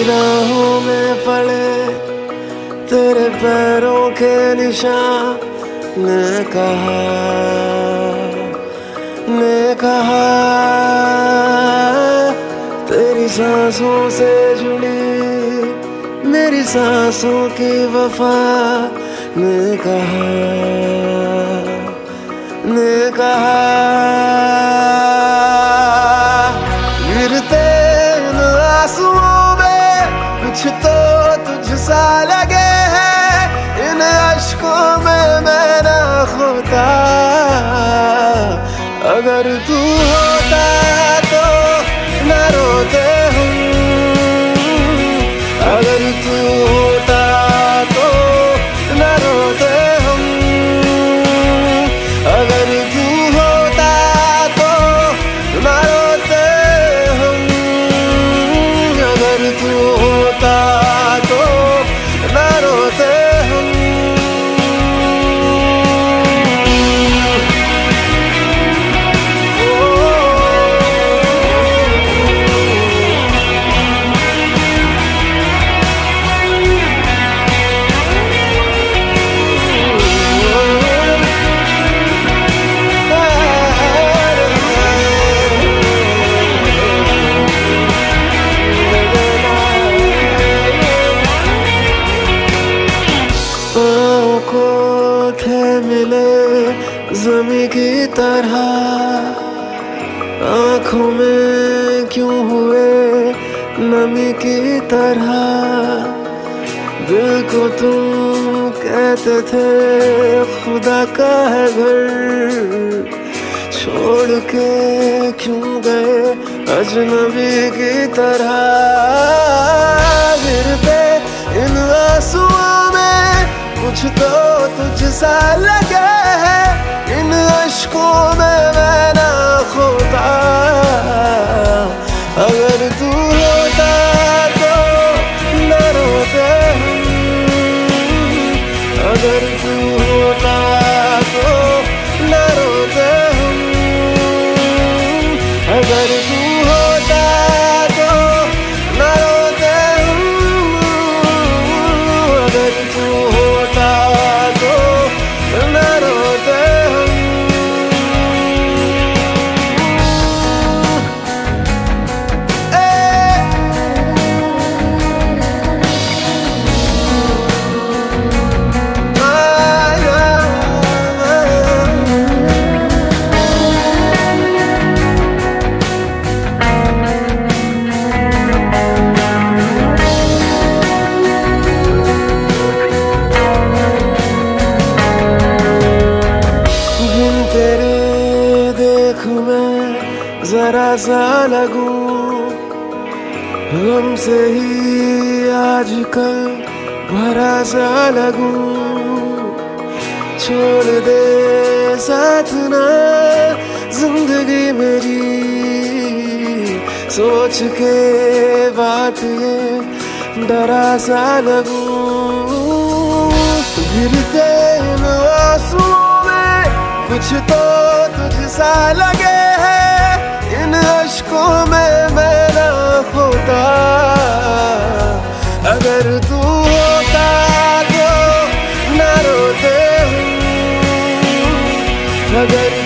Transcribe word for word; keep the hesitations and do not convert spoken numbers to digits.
राहों में पड़े तेरे पैरों के निशान, ने कहा ने कहा तेरी सांसों से जुड़ी मेरी सांसों की वफा, ने कहा ने कहा गिरते इन आंसुओं में कुछ तो तुझसा लगे है, इन अश्कों में मैं ना खोता। अगर तू होता तो न रोते हम, अगर तू होता तो न रोते हम, अगर तू होता तो न रोते हम, अगर तू होता तो न रोते हम। मिले ज़मीं की तरह आँखों में क्यों हुए नमी की तरह, दिल को तुम कहते थे खुदा का है घर, छोड़ के क्यों गए अजनबी की तरह। गिरते इन आंसुओं में कुछ तो तुझसा लगे है, इन अश्कों में मैं ना खोता। अगर तू होता तो न रोते हम, अगर तू होता तो न रोते हम, अगर तू होता तो न रोते हम, अगर तू होता तो न रोते हम। जरा सा लगूं हमसे ही आजकल भरा सा लगूं, छोड़ दे साथ ना जिंदगी मेरी, सोच के बात ये डरा सा लगूं। गिरते इन आंसुओं में कुछ तो तुझसा लगे है, इन अश्कों में मैं ना खोता। अगर तू होता तो न रोते हम, अगर